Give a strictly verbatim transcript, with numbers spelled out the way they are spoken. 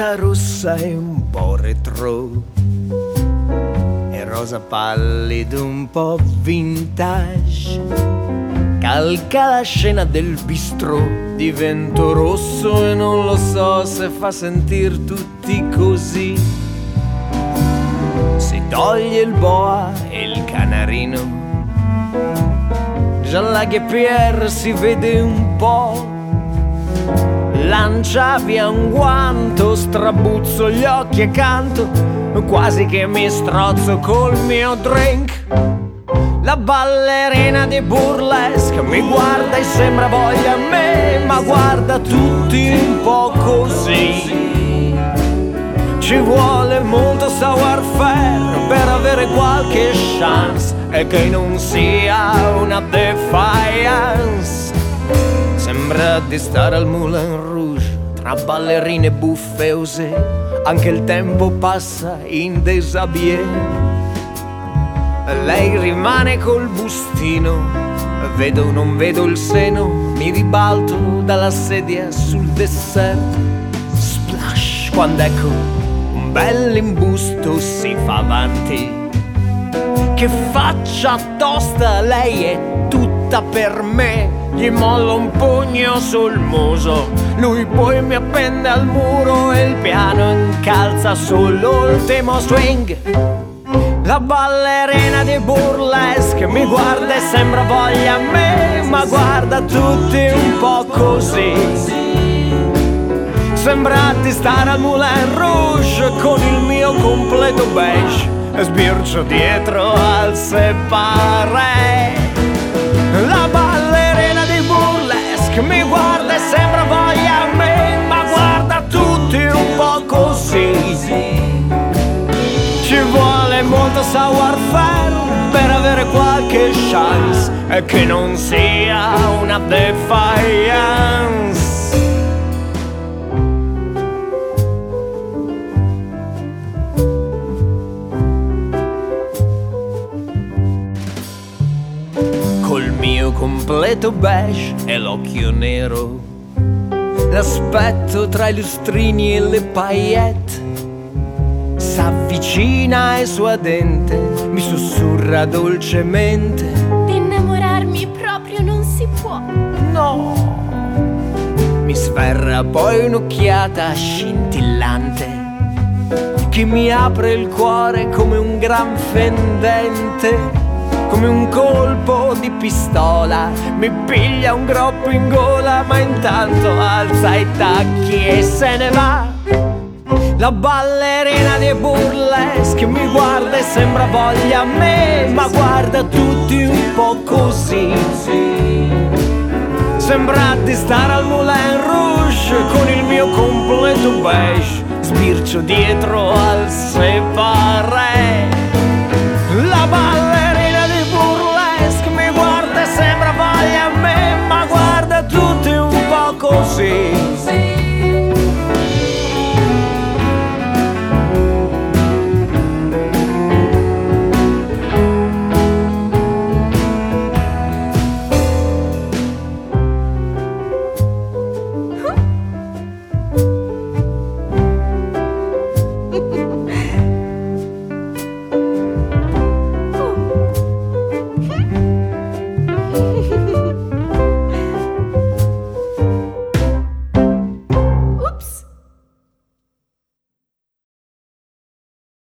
tuta rossa e un po' retro, e rosa pallido un po' vintage, calca la scena del bistrò. Divento rosso e non lo so se fa sentir tutti così. Si toglie il boa e il canarino, già la G P R si vede un po'. Lancia via un guanto, strabuzzo gli occhi e canto, quasi che mi strozzo col mio drink. La ballerina di burlesque mi guarda e sembra voglia a me, ma guarda tutti un po' così. Ci vuole molto savoir-faire per avere qualche chance, e che non sia una defiance. Sembra di stare al Moulin Rouge, tra ballerine buffe e osè, anche il tempo passa in déshabillé. Lei rimane col bustino, vedo non vedo il seno, mi ribalto dalla sedia sul dessert. Splash, quando ecco un bell'imbusto si fa avanti. Che faccia tosta, lei è tutta per me. Gli mollo un pugno sul muso, lui poi mi appende al muro e il piano incalza sull'ultimo swing. La ballerina di burlesque mi guarda e sembra voglia a me, ma guarda tutti un po' così. Sembra di stare al Moulin Rouge con il mio completo beige e sbircio dietro al separé. La ballerina di burlesque mi guarda e sembra voglia a me, ma guarda tutti un po' così. Ci vuole molto savoir-faire per avere qualche chance, e che non sia una defiance. Col mio completo beige e l'occhio nero, l'aspetto tra i lustrini e le paillette, s'avvicina e suadente mi sussurra dolcemente: di innamorarmi proprio non si può. No. Mi sferra poi un'occhiata scintillante che mi apre il cuore come un gran fendente, come un colpo di pistola. Mi piglia un groppo in gola, ma intanto alza i tacchi e se ne va. La ballerina di burlesque mi guarda e sembra voglia a me, ma guarda tutti un po' così. Sembra di stare al Moulin Rouge con il mio completo beige, sbircio dietro al separé.